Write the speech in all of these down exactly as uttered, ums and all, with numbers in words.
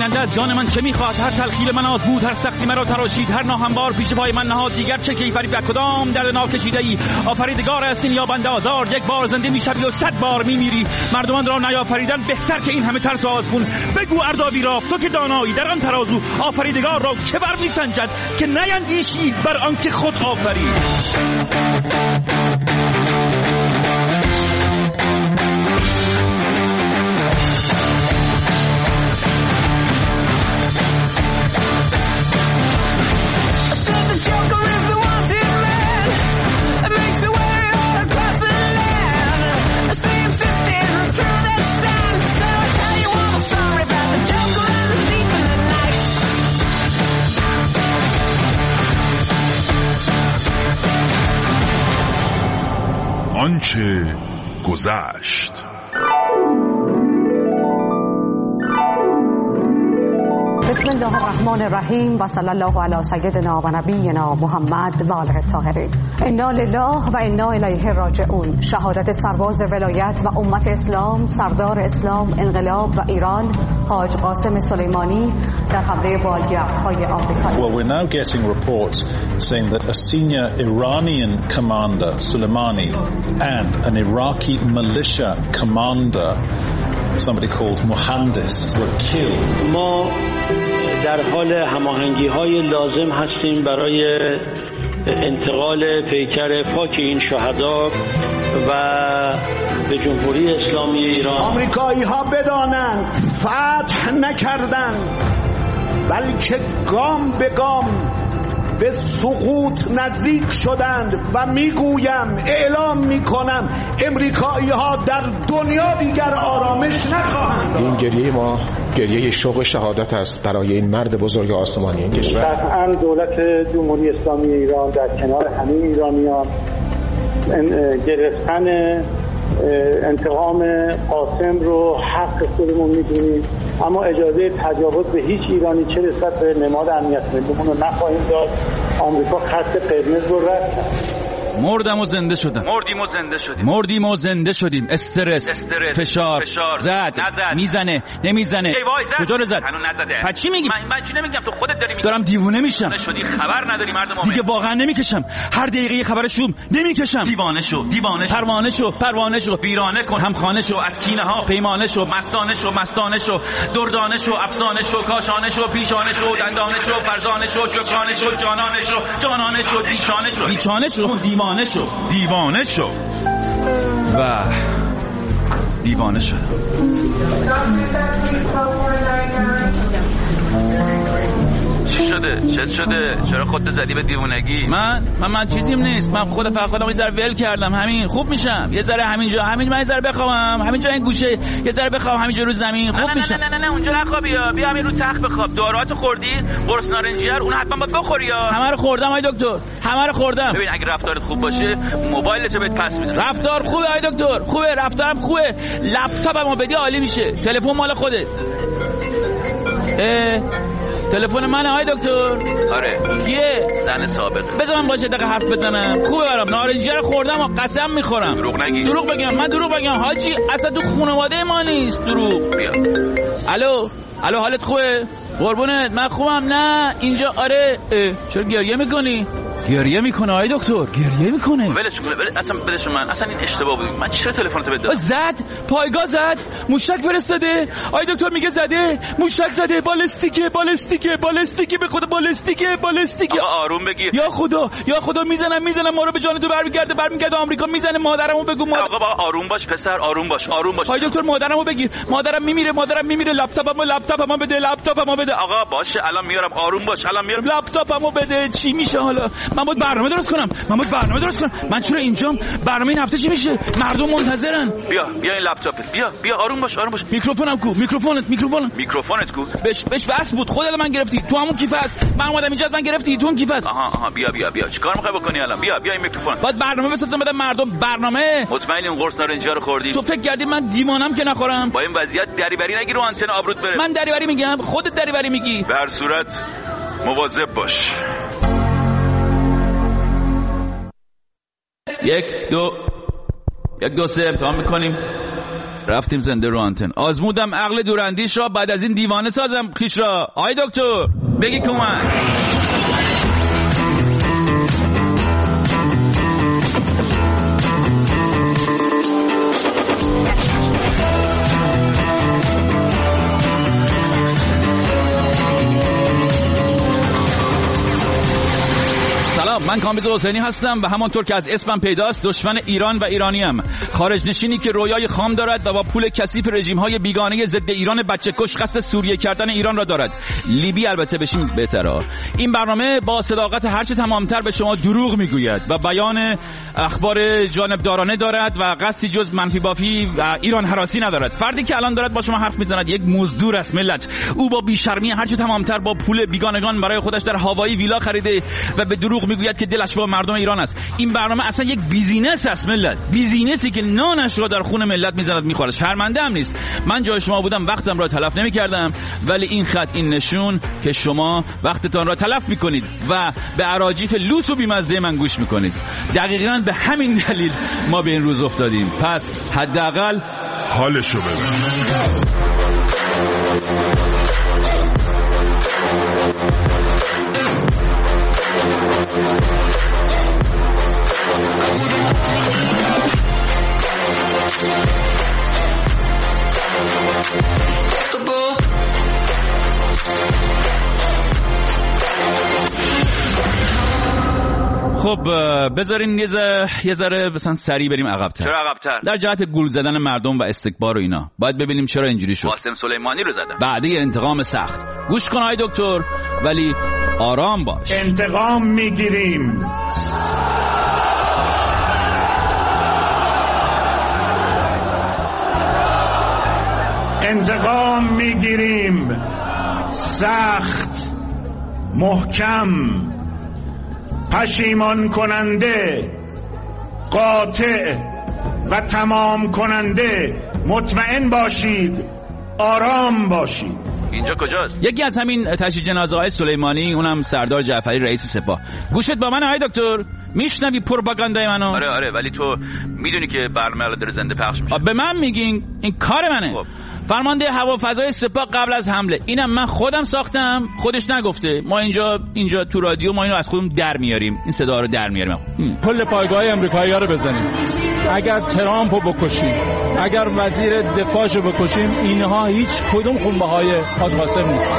بیننده از جان من چه میخواد؟ هر تلخیل من آزمود، هر سختی مرا تراشید، هر ناهموار پیش پای من نهاد. دیگر چه کیفری و کدام درد ناکشیده ای؟ آفریدگار است این یابنده آزار، یک بار زنده میشوی و صد بار میمیری. مردمان را نیافریدن بهتر که این همه ترس و آزمون. بگو اردابی را تو که دانایی در آن ترازو، آفریدگار را چه بر میسنجد که نیندیشید بر آن که خود آفرید. آنچه گذشت. بسم الله الرحمن الرحیم و صلی الله علی سیدنا و نبینا محمد و آله الطاهرین. انا لله و انا الیه راجعون. شهادت سرباز ولایت و امت اسلام، سردار اسلام انقلاب و ایران، حاج قاسم سلیمانی در حمله بالگردهای آمریکایی. Well, we're now getting reports saying that a senior Iranian commander, Soleimani, and an Iraqi militia commander, somebody called Mohandas, were killed. ما در حال هماهنگی‌های لازم هستیم برای انتقال پیکر پاک این شهدا و به جمهوری اسلامی ایران. آمریکایی‌ها بدانند فتح نکردند، بلکه گام به گام به سقوط نزدیک شدند و میگویم، اعلام میکنم، امریکایی‌ها در دنیا دیگر آرامش نخواهند. این گریه ما گریه شوق شهادت است برای این مرد بزرگ آسمانی این کشور. قطعاً دولت جمهوری اسلامی ایران در کنار همه ایرانیان گرفتن انتقام قاسم رو حق خودمون میدونیم، اما اجازه تجاوز به هیچ ایرانی چه رسد به نماد امنیت ملیمون رو نخواهیم داد. آمریکا خط قرمز رو رد. مردم و زنده شدم، مردیم و زنده شدیم، مردیم و زنده شدیم. استرس, استرس. فشار, فشار. زد نزد. میزنه نمیزنه. کجا رو زد؟ هنوز نزده. پس چی میگی؟ من, من چی نمیگم، تو خودت داری میگی. دارم دیوونه میشم. شدی خبر نداری مردم مومن. دیگه واقعا نمیکشم، هر دقیقه خبرشون نمیکشم. دیوانه شو، دیوانه شو، پروانه شو، پروانه شو، ویرانه کن، همخانه شو، از کینه ها پیمانه شو، مستانه شو، مستانه شو، دردانه شو، افسانه شو، کاشانه شو، پیشانه شو، دندانه شو، فرزانه شو، شکرانه شو، جانانه شو، جانانه شو، بیچانه شو، بیچانه شو، دیوانه شو، دیوانه شو و دیوانه شد. چی شده؟ چه شده؟ چرا خودت زدی به دیوونگی؟ من من من چیزیم نیست. من خود فقط خودم یه ذره ول کردم، همین خوب میشم. یه ذره همینجا، همین من یه ذره بخوام، همینجا این گوشه یه ذره بخوام، همینجا رو زمین خوب میشم. نه نه نه نه اونجا نخوابی، بیا همین رو تخت بخواب. داروات خوردی؟ قرص نارنجیه اون حتما باید بخوری. همه رو خوردم آی دکتر، همه رو خوردم. ببین اگه رفتارت خوب باشه موبایلتو بهت پس میدم. رفتار خوبه آی دکتر، خوبه، رفتارم خوبه. لپتاپمو بدی عالی میشه. تلفن مال خودت. اه تلفن منه آی دکتر. آره. کیه؟ زن سابقه. بذار من باشه دقیقه حرف بزنم. خوبه برام. نارنجی رو خوردم و قسم میخورم. دروغ نگی. دروغ بگم؟ من دروغ بگم حاجی؟ اصلا تو خانواده ما نیست دروغ. بیا. الو الو حالت خوبه؟ قربونت من خوبم. نه اینجا آره. چرا گریه میکنی؟ گریه میکنه آی دکتر، گریه میکنه. ولش کن، ول اصلا ولش من. اصلا این اشتباه بود. من چرا تلفنتو بده؟ زد، پایگاه زد، موشک فرستاده. آی دکتر میگه زده، موشک زده، بالستیکه، بالستیکه، بالستیکه، به خدا بالستیکه، بالستیکه. آقا آروم بگیر. یا خدا، یا خدا میزنم میزنم ما رو به جان تو برمیگرده، برمیگرده آمریکا. میزنه مادرمو بگو. مادر... آقا با آروم باش پسر، آروم باش، آروم باش. آی دکتر مادرمو بگیر، مادرم میمیره، مادرم میمیره. لپتاپمو لپتاپمو بده، لپتاپمو بده. آقا باشه الان میارم، آروم باش الان میارم. لپتاپمو بده. چی میشه حالا؟ من باید برنامه درست کنم، من باید برنامه درست کنم. من چرا اینجام؟ برنامه این هفته چی میشه؟ مردم منتظرن. بیا بیا این لپتاپت، بیا بیا آروم باش، آروم باش. میکروفونم کو؟ میکروفونت میکروفون میکروفونت کو؟ بهش بهش بس بود. خودت من گرفتی تو همون کیف است. من اومدم اینجا من گرفتی تو اون کیف است. آها آها بیا بیا بیا. چیکار میخوای بکنی الان؟ بیا بیا این میکروفون. باید برنامه بسازم بدم مردم. برنامه. مطمئنی اون قرص نارنجی رو خوردی؟ تو فکر کردی من دیوانم که نخورم؟ با این وضعیت دریوری نگی رو آنتن آبروت بره. من دریوری میگم، خودت دریوری میگی. به هر صورت مواظب باش. یک دو یک دو سه امتحان میکنیم. رفتیم زنده رو آنتن. آزمودم عقل دوراندیش را، بعد از این دیوانه سازم خیش را. آی دکتر بگی کمک. من کامبیز حسینی هستم و همانطور که از اسمم پیداست دشمن ایران و ایرانیم. خارج نشینی که رویای خام دارد و با پول کثیف رژیم‌های بیگانه ضد ایران بچه‌کش قصد سوریه کردن ایران را دارد. لیبی البته بشیم بهتره. این برنامه با صداقت هرچه تمامتر به شما دروغ میگوید و بیان اخبار جانبدارانه دارد و قصدی جز منفی بافی و ایران هراسی ندارد. فردی که الان دارد با شما حرف میزند یک مزدور است ملت. او با بیشرمی هرچه تمامتر با پول بیگانگان برای خودش در هاوایی ویلا خریده و به دروغ میگوید که دلش با مردم ایران است. این برنامه اصلا یک بیزینس است ملت، بیزینسی که نانش را در خون ملت میزند میخوره. شرمنده هم نیست. من جای شما بودم وقتم را تلف نمیکردم، ولی این خط این نشون که شما وقتتان را تلف میکنید و به اراجیف لوس و بیمزه من گوش میکنید. دقیقاً به همین دلیل ما به این روز افتادیم. پس حداقل حالشو ببین. خب بذارین یه ذره مثلا سریع بریم عقب‌تر. چرا عقب‌تر؟ در جهت گول زدن مردم و استکبار و اینا. باید ببینیم چرا اینجوری شد. قاسم سلیمانی رو زدن. بعد انتقام سخت. گوش کن آی دکتر، ولی آرام باش. انتقام میگیریم. انتقام میگیریم. سخت، محکم، پشیمان کننده، قاطع و تمام کننده. مطمئن باشید، آرام باشید. اینجا کجاست؟ یکی از همین تشییع جنازه های سلیمانی، اونم سردار جعفری رئیس سپاه. گوشت با من آقای دکتر؟ میشنوی پروپاگاندای منو؟ آره آره، ولی تو میدونی که برنامه الان داره زنده پخش میشه. به من میگین؟ این کار منه. خب. فرمانده هوافضای سپاه قبل از حمله، اینم من خودم ساختم، خودش نگفته. ما اینجا اینجا تو رادیو ما اینو از خودمون در میاریم، این صدا رو در میاریم. کل پایگاه آمریکایی‌ها رو بزنیم. اگر ترامپو بکشیم، اگر وزیر دفاعشو بکشیم، اینها هیچ کدوم خونبهای حاج قاسم نیست.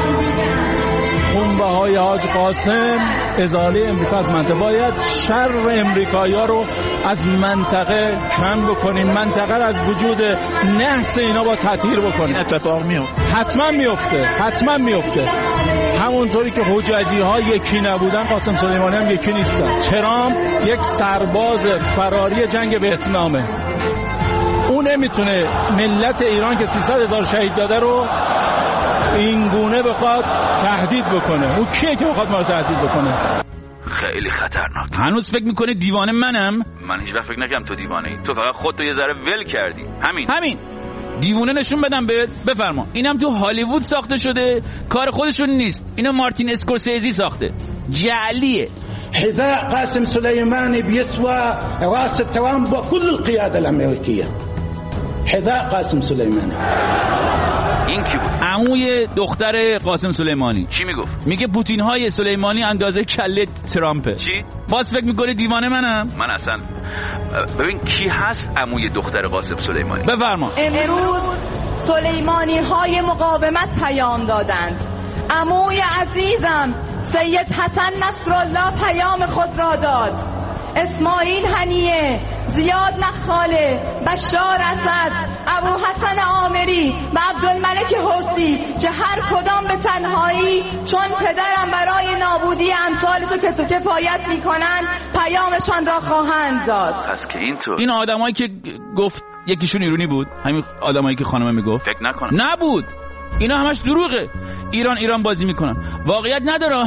خونبهای حاج قاسم ازاله امریکا از منطقه. باید شر امریکایی‌ها رو از منطقه کم بکنیم، منطقه رو از وجود نحس اینا با تطهیر بکنیم. اتفاق میفته، حتما میفته، حتما میفته. همونطوری که حججی ها یکی نبودن، قاسم سلیمانی هم یکی نیستن. ترامپ یک سرباز فراری جنگ ویتنامه. اون نمیتونه ملت ایران که سیصد هزار شهید داده رو این گونه بخواد تهدید بکنه. اون کیه که بخواد ما رو تهدید بکنه؟ خیلی خطرناک. هنوز فکر میکنه دیوانه منم؟ من هیچ وقت فکر نکردم تو دیوانه ای. تو فقط خودتو یه ذره ول کردی. همین همین دیوونه نشون بدم بهت. بفرما. اینم تو هالیوود ساخته شده، کار خودشون نیست. اینو مارتین اسکورسیزی ساخته، جعلیه. حذاء قاسم سليماني بيسوى راس ترامب وكل القيادة الأمريكية. حذاء قاسم سليماني. این کی بود؟ عموی دختر قاسم سلیمانی. چی میگفت؟ میگه پوتین های سلیمانی اندازه کله ترامپه. چی؟ باز فکر میکنه دیوانه منم؟ من اصلا ببین کی هست عموی دختر قاسم سلیمانی؟ بفرما. امروز سلیمانی های مقاومت پیام دادند. عموی عزیزم سید حسن نصرالله پیام خود را داد. اسماعیل هنیه، زیاد نخاله، بشار اسد، ابو حسن عامری و عبدالملک حسی که هر کدام به تنهایی چون پدرم برای نابودی امثال تو که تو کفایت میکنن پیامشان را خواهند داد. پس که این تو این آدمایی که گفت یکیشون ایرانی بود، همین آدمایی که خانم میگفت، فکر نکنم نبود. اینا همش دروغه. ایران ایران بازی میکنن، واقعیت نداره.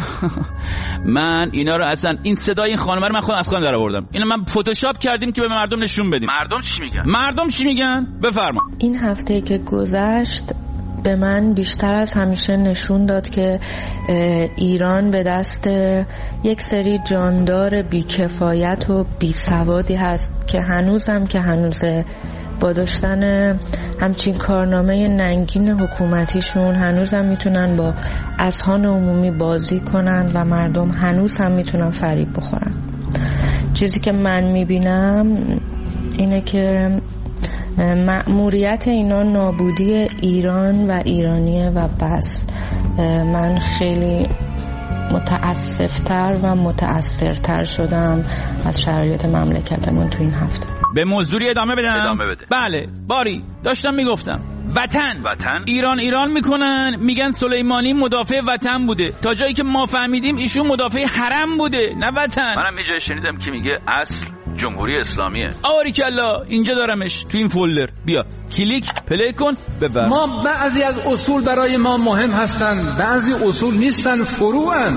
من اینا رو اصلا این صدای این خانم رو من خودم از خودم در آوردم. اینو من فتوشاپ کردیم که به مردم نشون بدیم. مردم چی میگن؟ مردم چی میگن؟ بفرما. این هفته که گذشت به من بیشتر از همیشه نشون داد که ایران به دست یک سری جاندار بیکفایت و بیسوادی هست که هنوزم که هنوزه با داشتن همچین کارنامه ننگین حکومتیشون هنوز هم میتونن با اذهان عمومی بازی کنن و مردم هنوز هم میتونن فریب بخورن. چیزی که من میبینم اینه که مأموریت اینا نابودی ایران و ایرانیه و بس. من خیلی متاسفتر و متأثرتر شدم از شرایط مملکتمون تو این هفته. به موضوعی ادامه بدم؟ ادامه بده. بله باری داشتم میگفتم وطن وطن ایران ایران میکنن، میگن سلیمانی مدافع وطن بوده، تا جایی که ما فهمیدیم ایشون مدافع حرم بوده نه وطن. منم یه جای شنیدم که میگه اصل جمهوری اسلامیه. آریکلا اینجا دارمش تو این فولدر، بیا کلیک پلی کن ببر. ما بعضی از اصول برای ما مهم هستن، بعضی اصول نیستن، فروعن.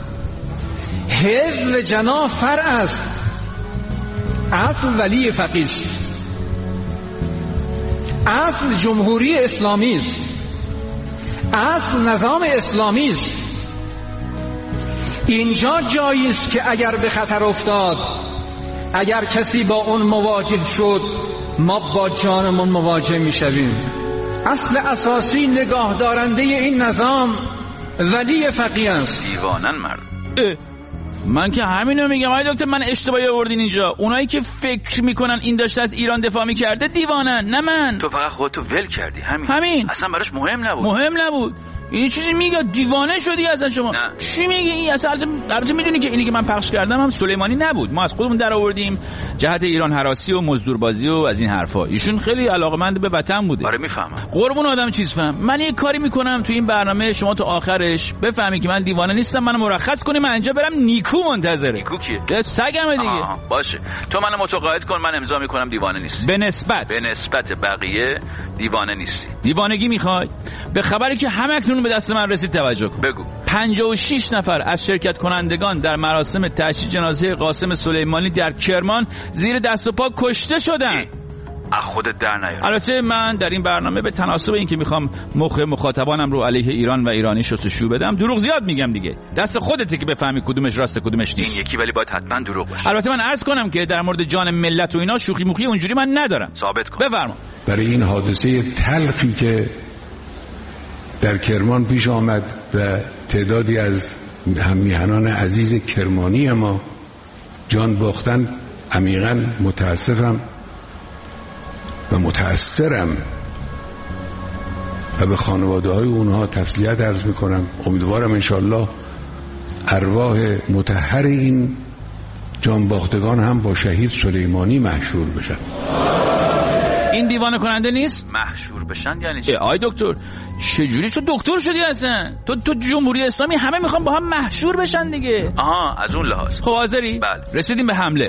حفظ جنا فرع است، اصل ولی فقیه است، اصل جمهوری اسلامی است، اصل نظام اسلامی است. اینجا جایی است که اگر به خطر افتاد، اگر کسی با اون مواجه شد، ما با جانمون مواجه میشویم. اصل اساسی نگاه دارنده این نظام ولی فقیه است. دیوانن مرد. من که همینو میگم آقای دکتر، من اشتباهی آوردین اینجا. اونایی که فکر میکنن این داشته از ایران دفاع میکرده دیوانن نه من. تو فقط خودتو ول کردی همین. همین اصلا براش مهم نبود. مهم نبود. این چیزی میگه دیوانه شدی اصلا شما. نه. چی میگی این اصلا؟ البته میدونی که اینی که من پخش کردم هم سلیمانی نبود، ما از خودمون در آوردیم جهت ایران هراسی و مزدوربازی و از این حرفا. ایشون خیلی علاقه‌مند به وطن بوده. آره میفهمم. قربون آدم چیز فهم. من یه کاری میکنم تو این برنامه شما تو آخرش بفهمی که من دیوانه نیستم، منو مرخص کنی، من اینجا برم نیکو منتظره. نیکو کیه؟ سگمه دیگه. آها باشه. تو منو متقاعد کن، من امضا میکنم دیوانه نیستی. به نسبت به نسبت بقیه دیوانه نیستی. دیوانگی میخوای؟ به خبری که همکنون به دست من رسید توجه کن. بگو. پنجاه و شش نفر از شرکت کنندگان در مراسم تشییع جنازه قاسم سلیمانی در کرمان زیر دست و پا کشته شدن. از خودت در نیار. البته من در این برنامه به تناسب این که میخوام مخ مخاطبانم رو علیه ایران و ایرانی شستشو بدم دروغ زیاد میگم دیگه. دست خودته که بفهمی کدومش راسته کدومش نیست. این یکی ولی باید حتما دروغ باشه. البته من عرض کنم که در مورد جان ملت و اینا شوخی موخی اونجوری من ندارم. ثابت کن. بفرما. برای این حادثه تلخی که در کرمان پیش آمد و تعدادی از هممیهنان عزیز کرمانی ما جان باختن عمیقاً متاسفم و متأثرم و به خانواده های اونها تسلیت عرض میکنم. امیدوارم انشالله ارواح مطهر این جان باختگان هم با شهید سلیمانی محشور بشن. این دیوانه کننده نیست؟ محشور بشن یعنی چی؟ آی دکتر چجوری تو دکتر شدی اصلا؟ تو تو جمهوری اسلامی همه میخوان با هم محشور بشن دیگه. آها از اون لحاظ. خب حاضری؟ بله. رسیدیم به حمله.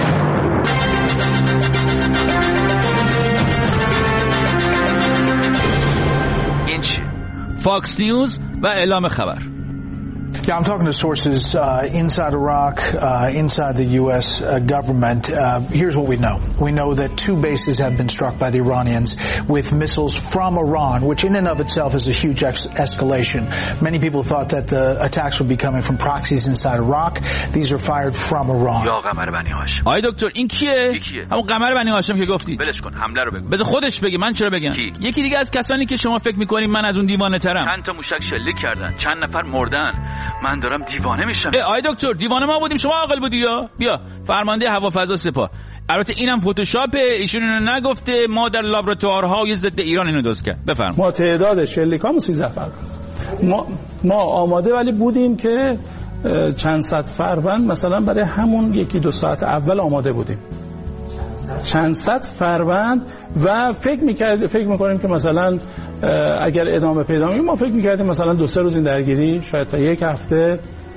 این چی؟ فاکس نیوز و اعلام خبر. Yeah, I'm talking to sources uh, inside Iraq, uh, inside the U S uh, government. Uh, here's what we know. We know that two bases have been struck by the Iranians with missiles from Iran, which in and of itself is a huge ex- escalation. Many people thought that the attacks would be coming from proxies inside Iraq. These are fired from Iran. یا قمر بنی هاشم. آی دکتر این کیه؟ کیه؟ همون قمر بنی هاشم که گفتی. ولش کن، حمله رو بگو. بذار خودش بگه، من چرا بگم؟ کی؟ یکی دیگه از کسانی که شما فکر می‌کنید من از اون دیوانه ترم. چند تا موشک شلیک کردن، چند نفر مردن. من دارم دیوانه میشم. آی دکتر دیوانه ما بودیم، شما عاقل بودی یا؟ بیا فرمانده هوافضا سپاه. البته اینم فتوشاپه، ایشون اینو نگفته، ما در لابراتوارهای ضد ایران اینو درست کرد. بفرمایید. ما تعداد شلیکامون سیزده فرد. ما ما آماده ولی بودیم که چند صد فروند مثلا برای همون یکی دو ساعت اول آماده بودیم. چند صد فروند و فکر می‌کرد فکر می‌کنیم که مثلا اگر ادامه پیدا کنیم، ما فکر می‌کردیم مثلا دو سه روز این درگیری شاید تا یک هفته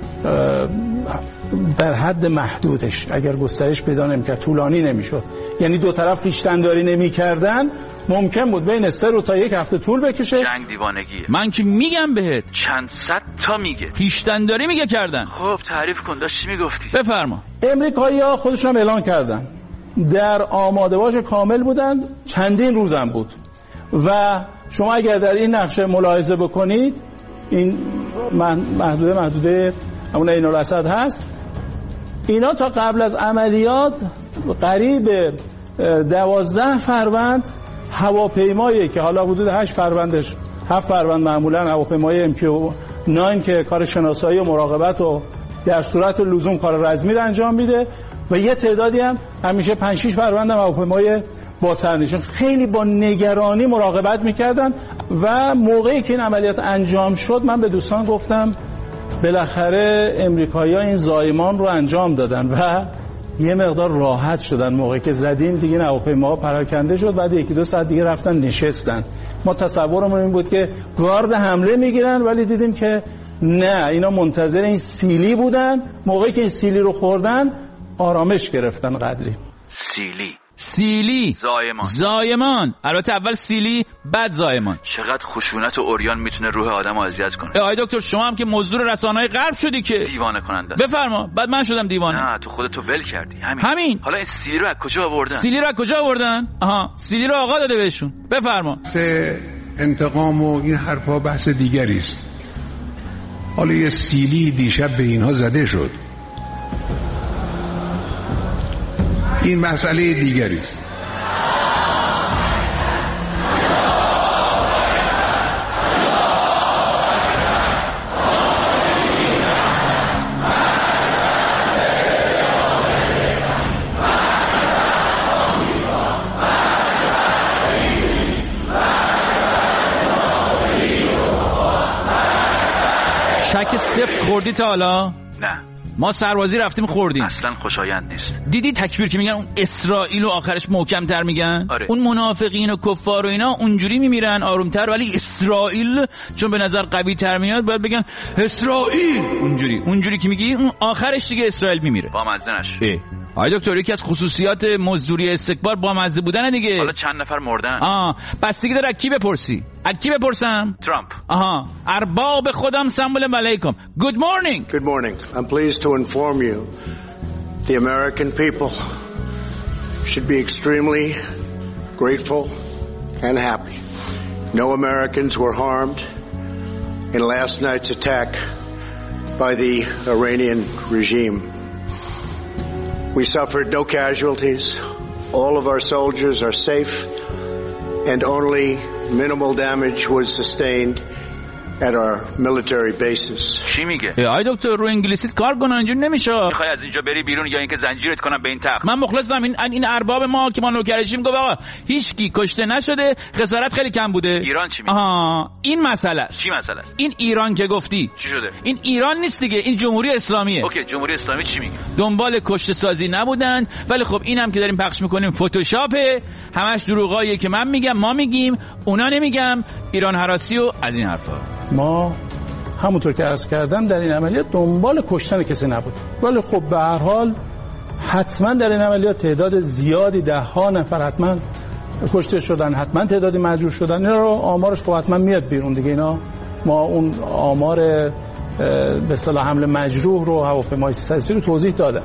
در حد محدودش، اگر گسترش پیدا نمی‌کرد طولانی نمی‌شد، یعنی دو طرف خویشتن‌داری نمی‌کردن، ممکن بود بین سه روز تا یک هفته طول بکشه. جنگ دیوانگیه. من که میگم بهت چند صد تا میگه خویشتن‌داری میگه کردن. خب تعریف کن، داشت چی میگفتی؟ بفرما. امریکایی‌ها خودشون اعلان کردن، در آماده باش کامل بودن، چندین روزم بود و شما اگر در این نقشه ملاحظه بکنید این محدوده محدوده همون عین الاسد هست، اینا تا قبل از عملیات قریب دوازده فروند هواپیمایی که حالا حدود هشت فروندش هفت فروند معمولا هواپیمای ام کیو نه که کار شناسایی و مراقبت و در صورت لزوم کار رزمی رو انجام میده و یه تعدادی هم همیشه پنج شش فروند هم هواپیمای با سرنشین خیلی با نگرانی مراقبت میکردن و موقعی که این عملیات انجام شد من به دوستان گفتم بالاخره امریکایی‌ها این زایمان رو انجام دادن و یه مقدار راحت شدن. موقعی که زدیم دیگه هواپیماها پراکنده شد، بعد یکی دو ساعت دیگه رفتن نشستن. ما تصورمون این بود که گارد حمله میگیرن، ولی دیدیم که نه، اینا منتظر این سیلی بودن. موقعی که این سیلی رو خوردن آرامش گرفتن قدری. سیلی سیلی زایمان زایمان البته اول سیلی بعد زایمان. چقدر خشونت و عریان میتونه روح آدمو اذیت کنه. آقای دکتر شما هم که مزدور رسانه‌های غرب شدی که دیوانه کننده. بفرما. بعد من شدم دیوانه. نه تو خودتو ول کردی. همین همین. حالا این سیلی رو از کجا آوردن؟ سیلی رو از کجا آوردن؟ آها سیلی رو آقا داده بهشون. بفرما. سه انتقام و این حرفا بحث دیگری است. حالا یه سیلی دیشب به اینها زده شد، این مسئله دیگری است. شک سفت خوردی تا حالا؟ نه. ما سربازی رفتیم خوردیم. اصلا خوشایند نیست. دیدی تکبیر که میگن اون اسرائیل و آخرش محکم تر میگن؟ آره. اون منافقین و کفار و اینا اونجوری میمیرن آرومتر، ولی اسرائیل چون به نظر قوی تر میاد باید بگن اسرائیل. اونجوری اونجوری که میگی اون آخرش دیگه اسرائیل میمیره. با مزه نشه. آقای دکتر یکی از خصوصیات مزدوری استکبار با مزه بودن دیگه. حالا چند نفر مردن؟ آه بستگی داره کی بپرسی. از کی بپرسم؟ ترامپ. آها ارباب خودم سلام علیکم. Good morning. Good morning. I'm pleased to inform you the American people should be extremely grateful and happy. No Americans were harmed in last night's attack by the Iranian regime. We suffered no casualties. All of our soldiers are safe, and only minimal damage was sustained at our military bases. چی میگه؟ آی دکتر رو انگلیسیت کار کنن اینجوری نمیشه. میخوای از اینجا بری بیرون یا اینکه زنجیرت کنم به این تخت؟ من مخلصم. این این ارباب ما که ما نوکرشیم گفت آقا هیچکی کشته نشده، خسارت خیلی کم بوده. ایران چی میگه؟ آها این مسئله است. چی مسئله است؟ این ایران که گفتی چی شده؟ این ایران نیست دیگه، این جمهوری اسلامیه. اوکی جمهوری اسلامی چی میگه؟ دنبال کشته سازی نبودن، ولی خب اینم که داریم پخش میکنیم فتوشاپه، همش دروغاییه که من میگم ما میگیم اونا نمیگم، ایران هراسی و از این حرفا. ما همونطور که عرض کردم در این عملیات دنبال کشتن کسی نبود، ولی خب به هر حال حتما در این عملیات تعداد زیادی ده ها نفر حتما کشته شدن، حتما تعدادی مجروح شدن. اینا رو آمارش خب حتما میاد بیرون دیگه. اینا ما اون آمار به اصطلاح حمله مجروح رو هواپیمای سیصد و سی رو توضیح دادم،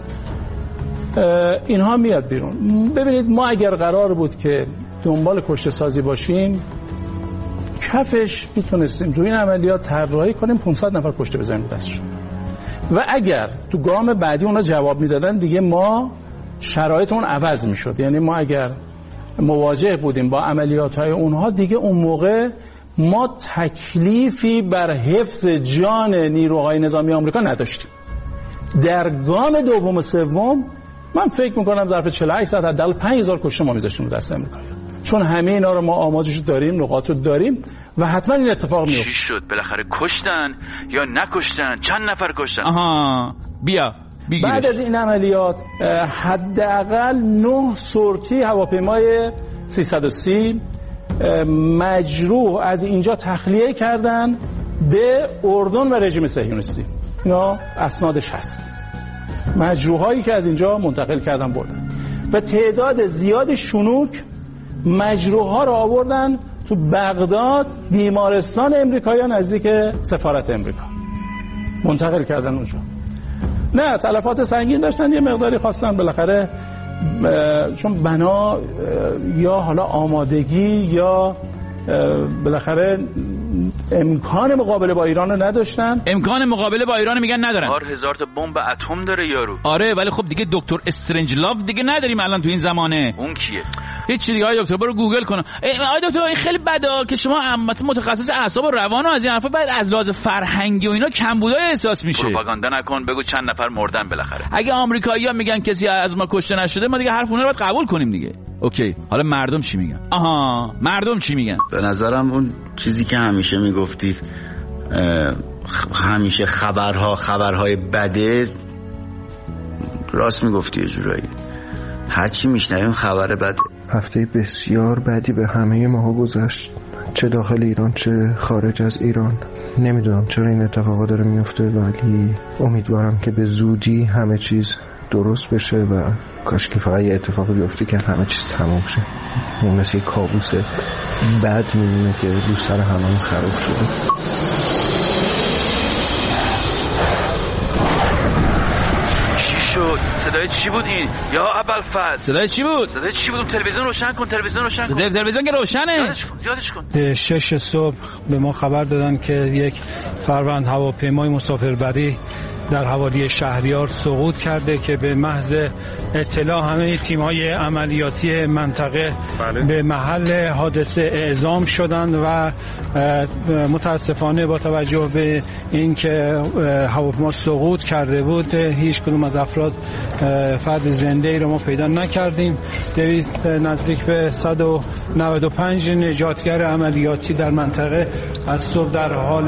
اینها میاد بیرون. ببینید ما اگر قرار بود که دنبال کشته سازی باشیم کفش میتونستیم تو این عملیات طراحی کنیم پانصد نفر کشته بزنیم دستشون، و اگر تو گام بعدی اونا جواب میدادن دیگه ما شرایطمون عوض میشد. یعنی ما اگر مواجه بودیم با عملیات های اونها دیگه اون موقع ما تکلیفی بر حفظ جان نیروهای نظامی آمریکا نداشتیم. در گام دوم و سوم من فکر میکنم ظرف چهل و هشت ساعت حداقل پنج هزار کشته ما میذاشتیم دست آمریکایی، چون همه اینا رو ما آماجش داریم، نقاط رو داریم و حتما این اتفاق میفته. چی شد بالاخره؟ کشتن یا نکشتن؟ چند نفر کشتن؟ آها بیا بگیرش. بعد از این عملیات حداقل نه سورتی هواپیمای سیصد و سی مجروح از اینجا تخلیه کردن به اردن و رژیم صهیونیستی. اینا اسنادش هست، مجروحایی که از اینجا منتقل کردن بردن، و تعداد زیاد شنوک مجروح‌ها رو آوردن تو بغداد بیمارستان امریکایی نزدیک سفارت امریکا منتقل کردن اونجا. نه تلفات سنگین داشتن، یه مقداری خواستن بالاخره چون بنا یا حالا آمادگی یا بالاخره امکان مقابله با ایران رو نداشتن. امکان مقابله با ایران میگن ندارن. هر هزار تا بمب اتم داره یارو. آره ولی خب دیگه دکتر استرنج لاف دیگه نداریم الان تو این زمانه. اون کیه؟ هیچ چیزی. آقای دکتر برو گوگل کن. آقای دکتر این خیلی بده که شما متخصص اعصاب و روان و از این حرفا بعد از لحاظ فرهنگی و اینا کمبودای احساس میشه. پروپاگاندا نکن، بگو چند نفر مردن بالاخره. اگه آمریکایی‌ها میگن کسی از ما کشته نشده ما دیگه حرف اونها رو باید قبول کنیم دیگه. اوکی حالا مردم چی میگن؟ آها مردم چی میگن؟ به نظرم اون چیزی که همیشه میگفتی همیشه خبرها خبرهای بده راست میگفتی یه جورایی. هرچی میشنویم خبر بده. هفته بسیار بدی به همه ماها گذشت، چه داخل ایران چه خارج از ایران. نمیدونم چرا این اتفاقا داره میفته ولی امیدوارم که به زودی همه چیز درست بشه و کاش که فقط یه اتفاقی بیفته که همه چیز تمام شه. این مثل یک کابوس بد میمونه که رو سر هممون خراب شده. صدای چی بود این؟ یا ابوالفضل صدای چی بود؟ صدای چی بود؟ تلویزیون روشن کن، تلویزیون روشن کن. تلویزیون که روشنه. یادش کن، یادش کن. شش صبح به ما خبر دادن که یک فروند هواپیمای مسافربری در حوالی شهریار سقوط کرده که به محض اطلاع همه تیم‌های عملیاتی منطقه بله. به محل حادثه اعزام شدند و متاسفانه با توجه به اینکه هواپیما سقوط کرده بود هیچ کدوم از افراد فرد زنده ای رو ما پیدا نکردیم. دویست نزدیک به صد و نود و پنج نجاتگر عملیاتی در منطقه از صبح در حال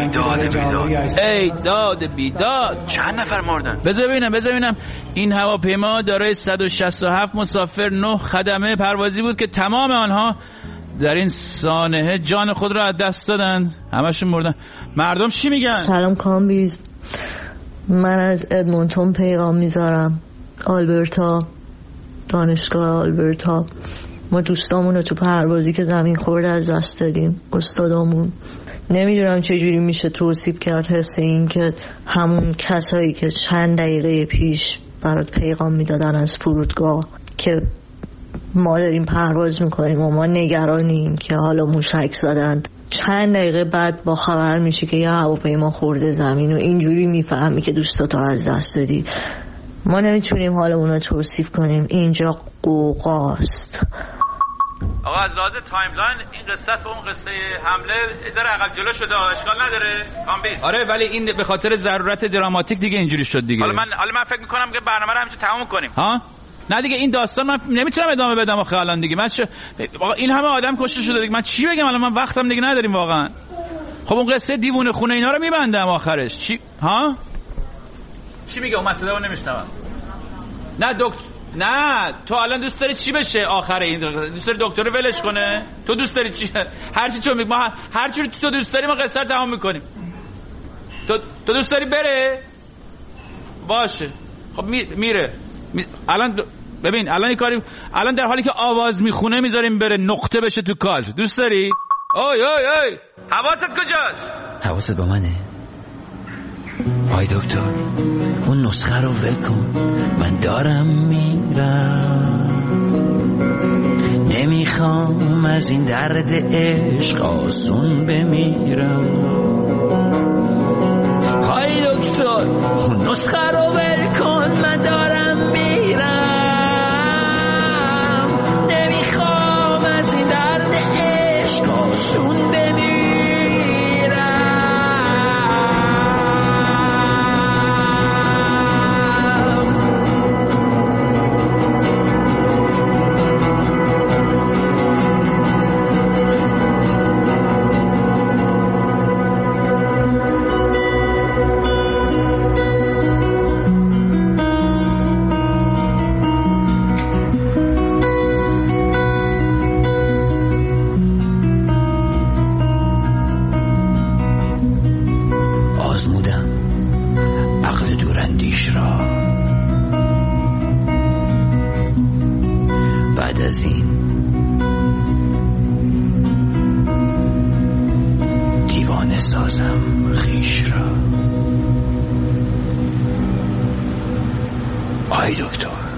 ای داد بیداد. چند نفر مردن؟ بذار ببینم بذار ببینم این هواپیما دارای صد و شصت و هفت مسافر، نه خدمه پروازی بود که تمام آنها در این سانحه جان خود را از دست دادن، همشون مردن. مردم چی میگن؟ سلام کامبیز، من از ادمونتون پیغام میذارم، آلبرتا، دانشگاه آلبرتا. ما دوستامون رو تو پروازی که زمین خورده از دست دادیم، استادامون. نمیدونم چجوری میشه توصیف کرد حس این که همون کسایی که چند دقیقه پیش برات پیغام میدادن از فرودگاه که ما داریم پرواز میکنیم و ما نگرانیم که حالا موشک زدن، چند دقیقه بعد با خبر میشه که یه هواپیما خورده زمین و اینجوری میفهمی که دوستاتو از دست دادی. ما نمیتونیم حالمون رو توصیف کنیم، اینجا قوقاست. آقا از لحاظ تایملاین این قصه با اون قصه حمله ذره عقب جلو شده، اشکال نداره کامبیز. آره ولی این به خاطر ضرورت دراماتیک دیگه اینجوری شد دیگه. حالا من حالا من فکر میکنم که برنامه رو همینجوری تموم کنیم. ها نه دیگه این داستان من نمیتونم ادامه بدم آخه الان دیگه. من چه آقا این همه آدم کشته شده دیگه، من چی بگم الان؟ من وقتم دیگه نداریم واقعا. خب اون قصه دیوونه خونه اینا رو میبندم آخرش. چی ها چی میگه؟ اون مسئله رو نمیشنوم. نه دکتر نه تو الان دوست داری چی بشه آخر این؟ دوست داری دکتر رو ولش کنه؟ تو دوست داری چی؟ هر چی تو میگی ما هر چی تو دوست داری ما قصه رو تمام میکنیم. تو تو دوست داری بره؟ باشه خب می... میره می... الان ببین الان این کاری الان در حالی که آواز میخونه میذاریم بره نقطه بشه تو کار. دوست داری؟ اوی اوی اوی حواست کجاست؟ حواست با منه؟ آی دکتر اون نسخه رو ول کن، من دارم میرم، نمیخوام از این درد عشق آسون بمیرم. آی دکتر اون نسخه رو ول کن، من دارم میرم، نمیخوام از این درد عشق آسون بمیرم. از این دیوانه سازم خیش را. آی دکتر